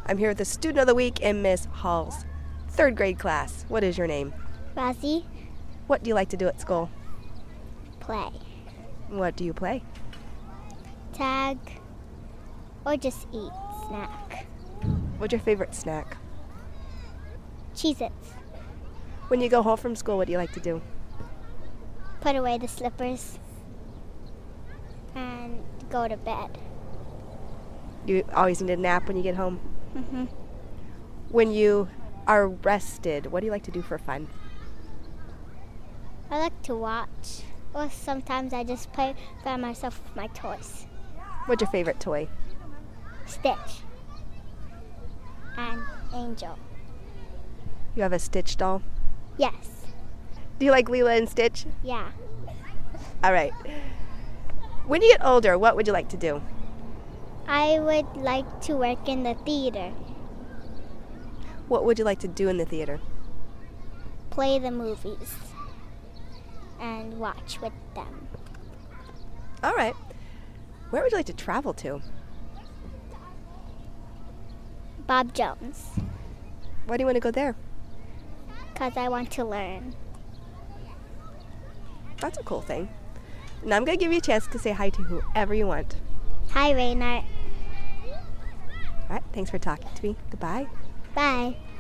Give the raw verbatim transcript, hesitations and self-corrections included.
I'm here with the Student of the Week in Miss Hall's third grade class. What is your name? Rosie. What do you like to do at school? Play. What do you play? Tag. Or just eat. Snack. What's your favorite snack? Cheez-Its. When you go home from school, what do you like to do? Put away the slippers. And go to bed. You always need a nap when you get home? Mm-hmm. When you are rested, what do you like to do for fun? I like to watch. Or sometimes I just play by myself with my toys. What's your favorite toy? Stitch. And Angel. You have a Stitch doll? Yes. Do you like Lilo and Stitch? Yeah. All right. When you get older, what would you like to do? I would like to work in the theater. What would you like to do in the theater? Play the movies. And watch with them. All right. Where would you like to travel to? Bob Jones. Why do you want to go there? Because I want to learn. That's a cool thing. Now I'm going to give you a chance to say hi to whoever you want. Hi, Raynard. All right. Thanks for talking to me. Goodbye. Bye.